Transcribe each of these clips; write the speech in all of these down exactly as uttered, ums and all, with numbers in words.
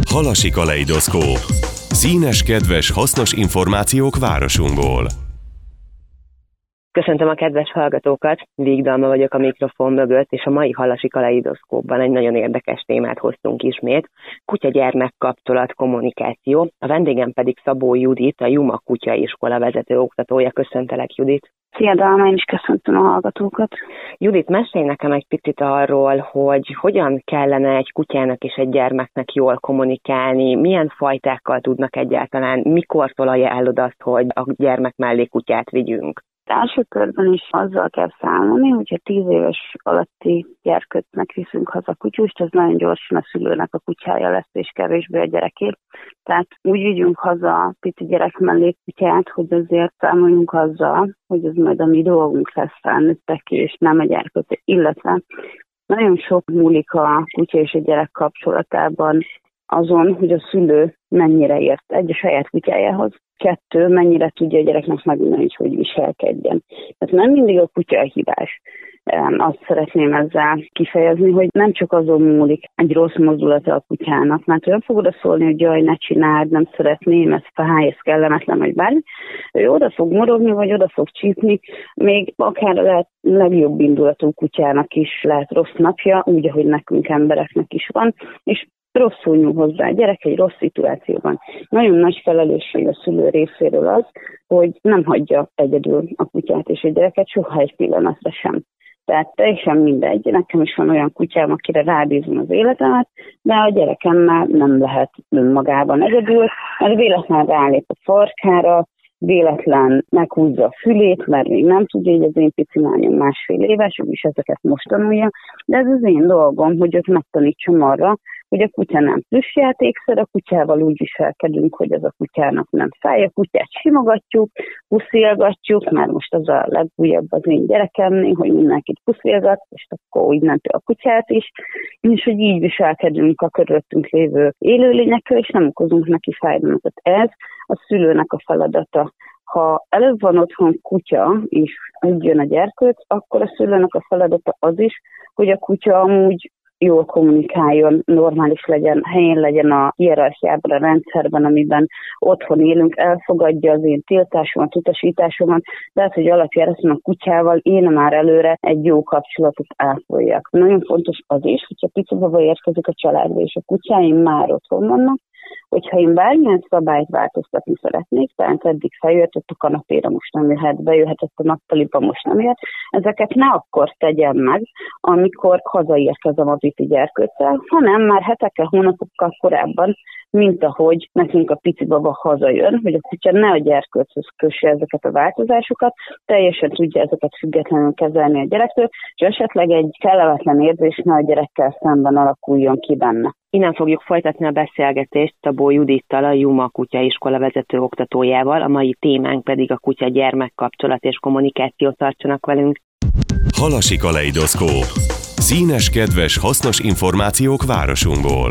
Halasi kaleidoszkóp. Színes, kedves, hasznos információk városunkból. Köszöntöm a kedves hallgatókat, Víg Dalma vagyok a mikrofon mögött, és a mai Halasi kaleidoszkópban egy nagyon érdekes témát hoztunk ismét. Kutya-gyermek kapcsolat, kommunikáció. A vendégem pedig Szabó Judit, a Juma kutyaiskola vezető oktatója. Köszöntelek, Judit! Szia, Dalma, én is köszöntöm a hallgatókat. Judit, mesélj nekem egy picit arról, hogy hogyan kellene egy kutyának és egy gyermeknek jól kommunikálni, milyen fajtákkal tudnak egyáltalán, mikortól ajánlod azt, hogy a gyermek mellé kutyát vigyünk? Első körben is azzal kell számolni, hogyha tíz éves alatti gyerkőcnek viszünk haza kutyust, az nagyon gyorsan a szülőnek a kutyája lesz, és kevésbé a gyerekét. Tehát úgy vigyünk haza pici gyerek mellé kutyát, hogy azért számoljunk azzal, hogy ez majd a mi dolgunk lesz felnőttek, és nem a gyerkőc. Illetve nagyon sok múlik a kutya és a gyerek kapcsolatában azon, hogy a szülő mennyire ért egy a saját kutyájához, kettő, mennyire tudja a gyereknek megmondani, hogy hogy viselkedjen. Tehát nem mindig a kutya a hibás. Azt szeretném ezzel kifejezni, hogy nem csak azon múlik egy rossz mozdulata a kutyának, mert olyan fog oda szólni, hogy jaj, ne csináld, nem szeretném, ez fáj, ez kellemetlen, vagy bármi. Ő oda fog morogni, vagy oda fog csípni, még akár a legjobb indulatú kutyának is lehet rossz napja, úgy, ahogy nekünk embereknek is van, és rosszul nyúl hozzá a gyerek egy rossz szituációban. Nagyon nagy felelősség a szülő részéről az, hogy nem hagyja egyedül a kutyát és a gyereket soha egy pillanatra sem. Tehát teljesen mindegy. Nekem is van olyan kutyám, akire rábízom az életemet, de a gyerekemmel nem lehet önmagában egyedül, mert véletlen rálép a farkára, véletlen meghúzza a fülét, mert még nem tudja, hogy az én pici lányom másfél éves, ő is ezeket most tanulja, de ez az én dolgom, hogy őt megtanítsam arra, hogy a kutya nem plüssjátékszer, a kutyával úgy viselkedünk, hogy az a kutyának nem fáj, a kutyát simogatjuk, puszilgatjuk, mert most az a legújabb az én gyerekemnél, hogy mindenkit puszilgat, és akkor úgy mentő a kutyát is, és hogy így viselkedünk a körülöttünk lévő élőlényekkel, és nem okozunk neki fájdalmat. Ez a szülőnek a feladata. Ha előbb van otthon kutya, és úgy jön a gyerkőc, akkor a szülőnek a feladata az is, hogy a kutya amúgy jól kommunikáljon, normális legyen, helyén legyen a hierarchiában, a rendszerben, amiben otthon élünk, elfogadja az én tiltásomat, utasításomat, tehát, hogy alapjára a kutyával én már előre egy jó kapcsolatot ápoljak. Nagyon fontos az is, hogyha pici baba érkezik a családba, és a kutyáim már otthon vannak, hogyha én bármilyen szabályt változtatni szeretnék, tehát eddig feljöhetett a kanapéra, most nem jöhet, bejöhetett a nappaliba, most nem jöhet, ezeket ne akkor tegyem meg, amikor hazaérkezem a pici gyerkőccel, hanem már hetekkel, hónapokkal korábban, mint ahogy nekünk a pici baba hazajön, hogy a kutya ne a gyerkőchöz kösse ezeket a változásokat, teljesen tudja ezeket függetlenül kezelni a gyerektől, és esetleg egy kellemetlen érzés ne a gyerekkel szemben alakuljon ki benne. Innen fogjuk folytatni a beszélgetést Szabó Judittal, a Juma kutyaiskola vezető oktatójával, a mai témánk pedig a kutya-gyermek kapcsolat és kommunikáció. Tartsanak velünk. Halasi kaleidoszkóp. Színes, kedves, hasznos információk városunkból.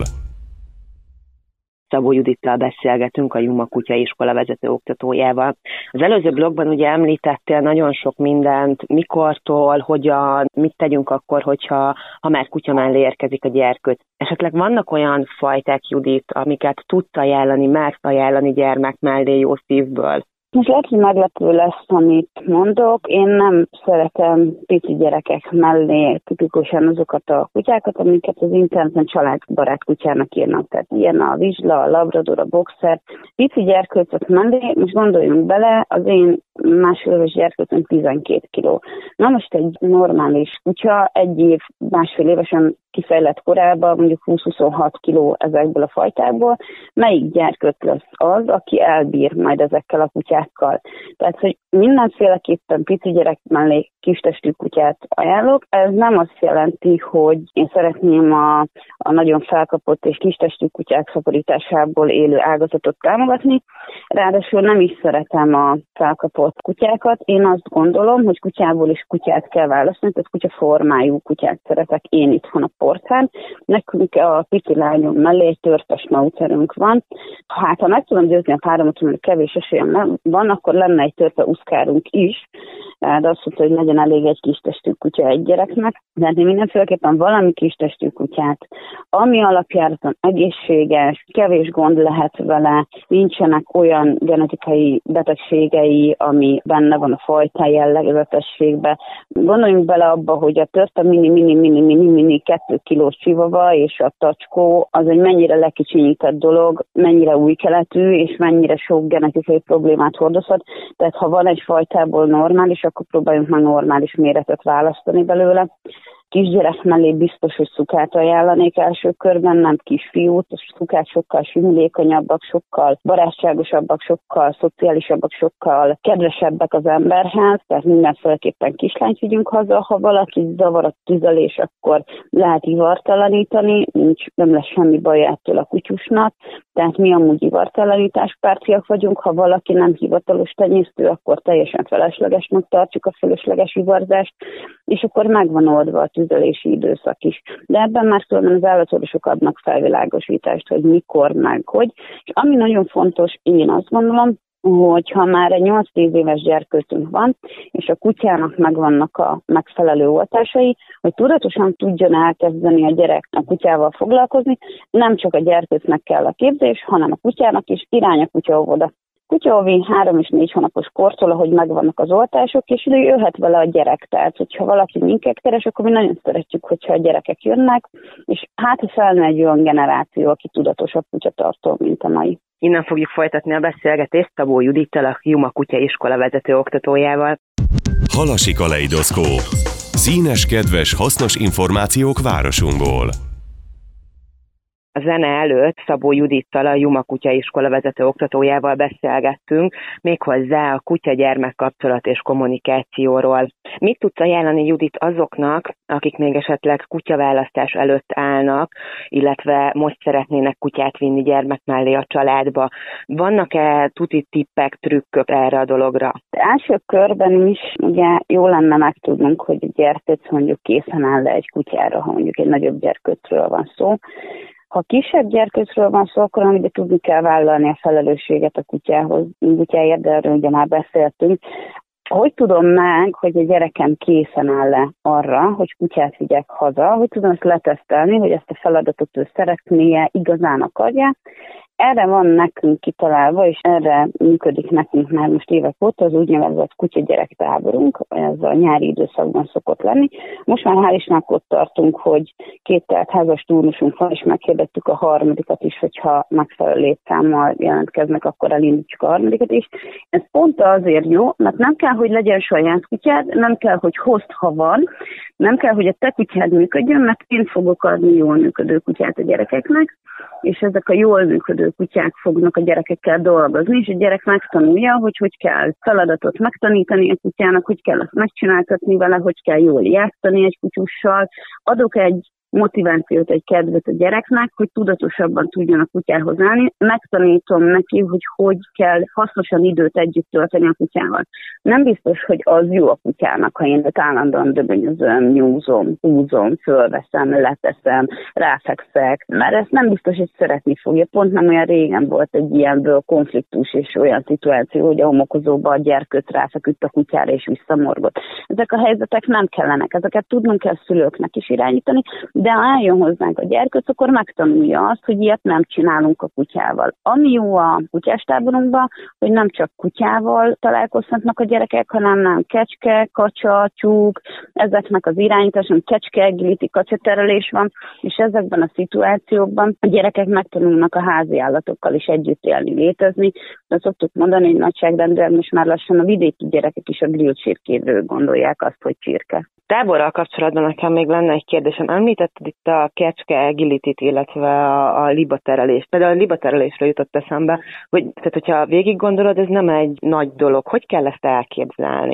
Szabó Judittal beszélgetünk, a Juma kutyaiskola vezető oktatójával. Az előző blogban ugye említettél nagyon sok mindent, mikortól, hogyan, mit tegyünk akkor, hogyha ha már kutya mellé érkezik a gyerkőc. Esetleg vannak olyan fajták, Judit, amiket tudsz ajánlani, mersz ajánlani gyermek mellé jó szívből? Most lehet, hogy meglepő lesz, amit mondok. Én nem szeretem pici gyerekek mellé tipikusan azokat a kutyákat, amiket az interneten családbarát kutyának írnak. Tehát ilyen a vizsla, a labrador, a boxer. Pici gyerkőcök mellé, most gondoljunk bele, az én másfél éves gyerkőcöm tizenkét kiló. Na most egy normális kutya egy év, másfél évesen kifejlett korában mondjuk húsz-huszonhat kiló ezekből a fajtákból. Melyik gyerkőc lesz az, aki elbír majd ezekkel a kutyákkal? Tehát, hogy mindenféleképpen pici gyerek mellé kistestű kutyát ajánlok. Ez nem azt jelenti, hogy én szeretném a, a nagyon felkapott és kistestű kutyák szaporításából élő ágazatot támogatni. Ráadásul nem is szeretem a felkapott kutyákat. Én azt gondolom, hogy kutyából is kutyát kell választani, tehát kutyaformájú kutyát szeretek én itthon a porcán. Nekünk a pici lányom mellé egy törpes naucerünk van. Hát, ha meg tudom győzni a páromat, hogy kevés esélyem van, akkor lenne egy törpe uszkárunk is, de azt mondta, hogy legyen elég egy kis testű kutya egy gyereknek. De én mindenféleképpen valami kis testű kutyát, ami alapjáraton egészséges, kevés gond lehet vele, nincsenek olyan genetikai betegségei, ami benne van a fajta jellegzetességben. Gondoljunk bele abba, hogy a törpe mini-mini-mini-mini-mini kettő kilós csivava és a tacskó az egy mennyire lekicsinyített dolog, mennyire új keletű, és mennyire sok genetikai problémát hordozhat. Tehát ha van egy fajtából normális, akkor próbáljunk meg normális méretet választani belőle. Kisgyerek mellé biztos, hogy szukát ajánlanék első körben, nem kisfiút. A szukák sokkal simulékonyabbak, sokkal barátságosabbak, sokkal szociálisabbak, sokkal kedvesebbek az emberhez, tehát mindenféleképpen kislányt vigyünk haza. Ha valaki zavar a tüzelés, akkor lehet ivartalanítani, nincs, nem lesz semmi baj ettől a kutyusnak, tehát mi amúgy ivartalanítás pártiak vagyunk. Ha valaki nem hivatalos tenyésztő, akkor teljesen feleslegesnek tartjuk a fölösleges ivarzást, és akkor megvan oldva a tüzelési időszak is. De ebben már különben az állatorvosok adnak felvilágosítást, hogy mikor, meg hogy. És ami nagyon fontos, én azt gondolom, hogy ha már egy nyolc-tíz éves gyerkőcünk van, és a kutyának megvannak a megfelelő oltásai, hogy tudatosan tudjon elkezdeni a gyerek a kutyával foglalkozni, nem csak a gyerkőcnek kell a képzés, hanem a kutyának is, irány a kutyaóvoda. Kutyaóvi három és négy hónapos kortól, ahogy megvannak az oltások, és jöhet vele a gyerek. Tehát, hogyha valaki minket keres, akkor mi nagyon szeretjük, hogyha a gyerekek jönnek, és hát, ha felne egy olyan generáció, aki tudatosabb kutyatartó, mint a mai. Innen fogjuk folytatni a beszélgetést Szabó Judittal, a Juma kutyaiskola vezető oktatójával. Halasi kaleidoszkóp. Színes, kedves, hasznos információk városunkból. A zene előtt Szabó Judittal, a Juma kutyaiskola vezető oktatójával beszélgettünk, méghozzá a kutya-gyermek kapcsolat és kommunikációról. Mit tudsz ajánlani, Judit, azoknak, akik még esetleg kutyaválasztás előtt állnak, illetve most szeretnének kutyát vinni gyermek mellé a családba? Vannak-e tuti tippek, trükkök erre a dologra? De első körben is ugye jó lenne megtudnunk, hogy a gyerkőc mondjuk készen áll egy kutyára, ha mondjuk egy nagyobb gyerkőcről van szó. Ha kisebb gyerkőcről van szó, akkor ugye tudni kell vállalni a felelősséget a kutyához, kutyáért, de erről ugye már beszéltünk. Hogy tudom meg, hogy a gyerekem készen áll-e arra, hogy kutyát vigyek haza, hogy tudom ezt letesztelni, hogy ezt a feladatot ő szeretnie, igazán akarja. Erre van nekünk kitalálva, és erre működik nekünk már most évek óta az úgynevezett kutya-gyerek táborunk, ez a nyári időszakban szokott lenni. Most már hál' Istennek ott tartunk, hogy két teltházas turnusunk van, és meghirdettük a harmadikat is, hogyha megfelelő létszámmal jelentkeznek, akkor elindítjuk a harmadikat is. Ez pont azért jó, mert nem kell, hogy legyen saját kutyád, nem kell, hogy hozd, ha van, nem kell, hogy a te kutyád működjön, mert én fogok adni jól működő kutyát a gyerekeknek, és ezek a jól működő kutyák fognak a gyerekekkel dolgozni, és a gyerek megtanulja, hogy hogy kell feladatot megtanítani a kutyának, hogy kell azt megcsináltatni vele, hogy kell jól játszani egy kutyussal. Adok egy motivációt, egy kedvet a gyereknek, hogy tudatosabban tudjon a kutyához állni. Megtanítom neki, hogy hogy kell hasznosan időt együtt tölteni a kutyával. Nem biztos, hogy az jó a kutyának, ha én őt állandóan döbönyözöm, nyúzom, húzom, fölveszem, leteszem, ráfekszek, mert ezt nem biztos, hogy szeretni fogja. Pont nem olyan régen volt egy ilyenből konfliktus és olyan szituáció, hogy a homokozóba a gyerkőc ráfeküdt a kutyára és visszamorgott. Ezek a helyzetek nem kellenek, ezeket tudnunk kell szülőknek is irányítani, de ha álljon hozzánk a gyerkőc, akkor megtanulja azt, hogy ilyet nem csinálunk a kutyával. Ami jó a kutyástáborunkban, hogy nem csak kutyával találkozhatnak a gyerekek, hanem nem kecske, kacsa, tyúk, ezeknek az irányításon kecske, agility, kacsaterelés van, és ezekben a szituációkban a gyerekek megtanulnak a házi állatokkal is együtt élni, létezni. De szoktuk mondani, hogy nagyságrendben most már lassan a vidéki gyerekek is a grill csirkéről gondolják azt, hogy csirke. Táborral kapcsolatban nekem még lenne egy kérdésem. Említetted itt a kecske agility-t, illetve a, a libaterelést. Például a libaterelésről jutott eszembe, hogy tehát, hogyha végig gondolod, ez nem egy nagy dolog. Hogy kell ezt elképzelni?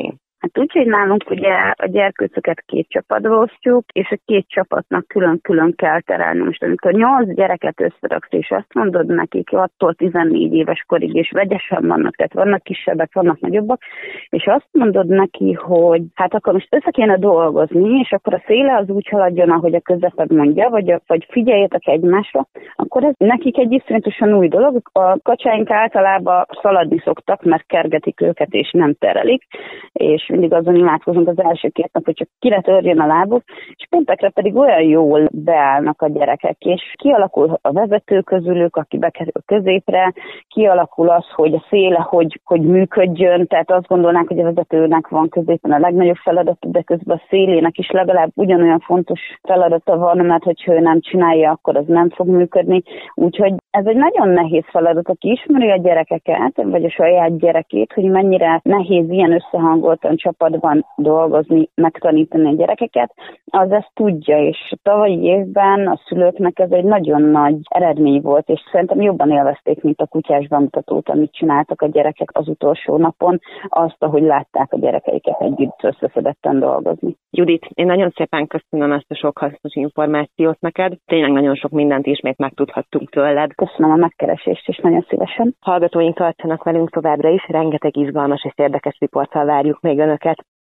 Hát úgyhogy nálunk ugye a gyerkőcöket két csapatba osztjuk, és a két csapatnak külön-külön kell terelni. Most amikor nyolc gyereket összeraksz, és azt mondod nekik, attól tizennégy éves korig, és vegyesen vannak, tehát vannak kisebbek, vannak nagyobbak, és azt mondod neki, hogy hát akkor most össze kéne dolgozni, és akkor a széle az úgy haladjon, ahogy a közeped mondja, vagy, vagy figyeljetek egymásra, akkor ez nekik egy iszonyatosan új dolog. A kacsáink általában szaladni szoktak, mert kergetik őket, és nem terelik, és mindig azon imádkozunk az első két nap, hogy csak ki ne törjön a lábuk, és péntekre pedig olyan jól beállnak a gyerekek, és kialakul a vezető közülük, aki bekerül középre, kialakul az, hogy a széle hogy, hogy működjön, tehát azt gondolnánk, hogy a vezetőnek van középen a legnagyobb feladat, de közben a szélének is legalább ugyanolyan fontos feladata van, mert hogyha ő nem csinálja, akkor az nem fog működni. Úgyhogy ez egy nagyon nehéz feladat, aki ismeri a gyerekeket, vagy a saját gyerekét, hogy mennyire nehéz ilyen összehangoltan csapatban dolgozni, megtanítani a gyerekeket, az ezt tudja, és tavalyi évben a szülőknek ez egy nagyon nagy eredmény volt, és szerintem jobban élvezték, mint a kutyás bemutatót, amit csináltak a gyerekek az utolsó napon, azt, ahogy látták a gyerekeiket együtt összeszedetten dolgozni. Judit, én nagyon szépen köszönöm ezt a sok hasznos információt neked. Tényleg nagyon sok mindent ismét megtudhattunk tőled. Köszönöm a megkeresést, és nagyon szívesen. Hallgatóink tartsanak velünk továbbra is, rengeteg izgalmas és érdekes riporttal várjuk még Önöket.